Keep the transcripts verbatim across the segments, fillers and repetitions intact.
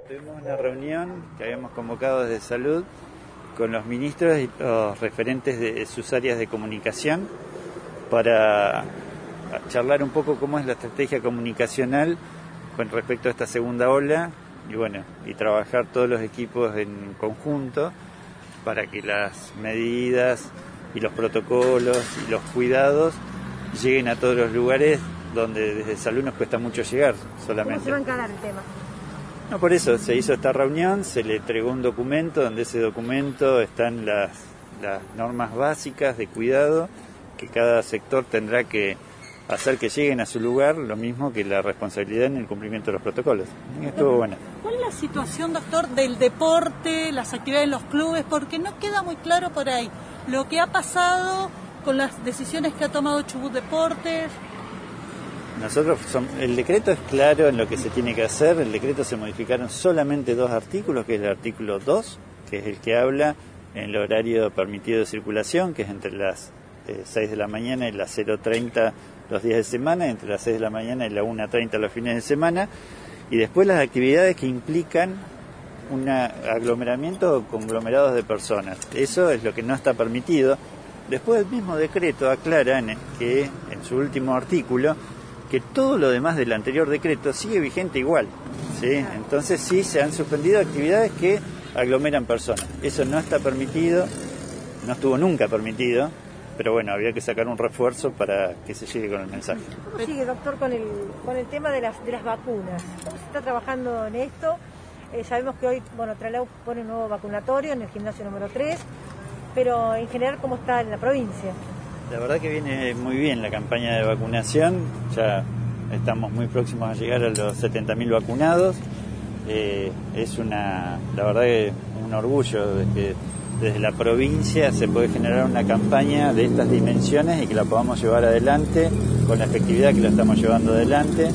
Tuvimos una reunión que habíamos convocado desde Salud con los ministros y los referentes de sus áreas de comunicación para charlar un poco cómo es la estrategia comunicacional con respecto a esta segunda ola y bueno, y trabajar todos los equipos en conjunto para que las medidas y los protocolos y los cuidados lleguen a todos los lugares donde desde Salud nos cuesta mucho llegar solamente. ¿Cómo se va a encarar el tema? No, por eso se hizo esta reunión, se le entregó un documento donde ese documento están las, las normas básicas de cuidado que cada sector tendrá que hacer que lleguen a su lugar, lo mismo que la responsabilidad en el cumplimiento de los protocolos. Estuvo bueno. ¿Cuál es la situación, doctor, del deporte, las actividades en los clubes? Porque no queda muy claro por ahí lo que ha pasado con las decisiones que ha tomado Chubut Deportes. Nosotros, son, el decreto es claro en lo que se tiene que hacer. El decreto se modificaron solamente dos artículos, que es el artículo dos, que es el que habla en el horario permitido de circulación, que es entre las eh, seis de la mañana y las cero treinta los días de semana, entre las seis de la mañana y la una treinta los fines de semana, y después las actividades que implican un aglomeramiento o conglomerados de personas. Eso es lo que no está permitido. Después el mismo decreto aclara en el, que en su último artículo que todo lo demás del anterior decreto sigue vigente igual, ¿sí? Entonces sí se han suspendido actividades que aglomeran personas. Eso no está permitido, no estuvo nunca permitido, pero bueno, había que sacar un refuerzo para que se llegue con el mensaje. ¿Cómo sigue, doctor, con el con el tema de las de las vacunas? ¿Cómo se está trabajando en esto? Eh, sabemos que hoy, bueno, Trelew pone un nuevo vacunatorio en el gimnasio número tres, pero en general, ¿cómo está en la provincia? La verdad que viene muy bien la campaña de vacunación, ya estamos muy próximos a llegar a los setenta mil vacunados. Eh, es una, la verdad que es un orgullo de que desde la provincia se puede generar una campaña de estas dimensiones y que la podamos llevar adelante con la efectividad que la estamos llevando adelante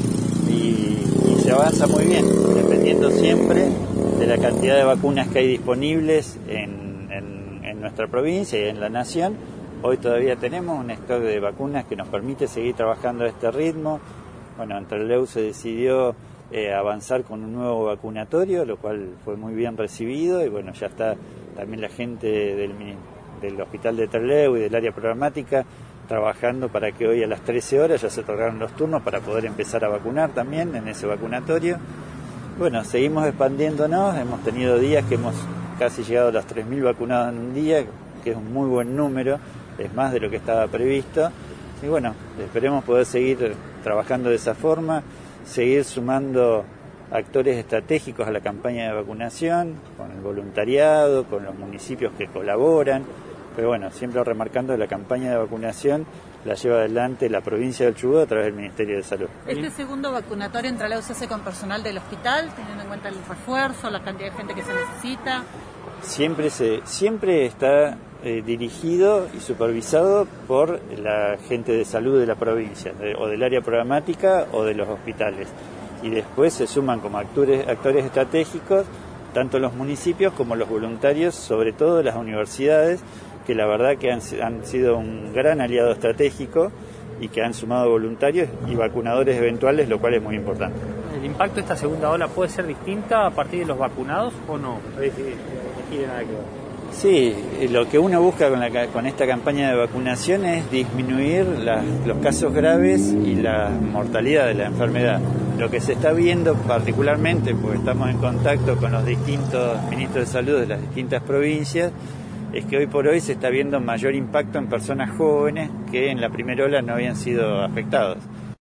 y, y se avanza muy bien, dependiendo siempre de la cantidad de vacunas que hay disponibles en, en, en nuestra provincia y en la nación. Hoy todavía tenemos un stock de vacunas que nos permite seguir trabajando a este ritmo. Bueno, en Trelew se decidió eh, avanzar con un nuevo vacunatorio, lo cual fue muy bien recibido y bueno, ya está también la gente del, del hospital de Trelew y del área programática trabajando para que hoy a las trece horas ya se otorgaron los turnos para poder empezar a vacunar también en ese vacunatorio. Bueno, seguimos expandiéndonos, hemos tenido días que hemos casi llegado a los tres mil vacunados en un día, que es un muy buen número. Es más de lo que estaba previsto y bueno, esperemos poder seguir trabajando de esa forma, seguir sumando actores estratégicos a la campaña de vacunación, con el voluntariado, con los municipios que colaboran, pero bueno, siempre remarcando que la campaña de vacunación la lleva adelante la provincia del Chubut a través del Ministerio de Salud. ¿Este segundo vacunatorio en Trelew se hace con personal del hospital, teniendo en cuenta el refuerzo, la cantidad de gente que se necesita? Siempre, se, siempre está eh, dirigido y supervisado por la gente de salud de la provincia, de, o del área programática o de los hospitales. Y después se suman como actores, actores estratégicos, tanto los municipios como los voluntarios, sobre todo las universidades, que la verdad que han, han sido un gran aliado estratégico y que han sumado voluntarios y vacunadores eventuales, lo cual es muy importante. ¿El impacto de esta segunda ola puede ser distinta a partir de los vacunados o no? Sí, lo que uno busca con, la, con esta campaña de vacunación es disminuir la, los casos graves y la mortalidad de la enfermedad. Lo que se está viendo particularmente, porque estamos en contacto con los distintos ministros de salud de las distintas provincias, es que hoy por hoy se está viendo mayor impacto en personas jóvenes que en la primera ola no habían sido afectados.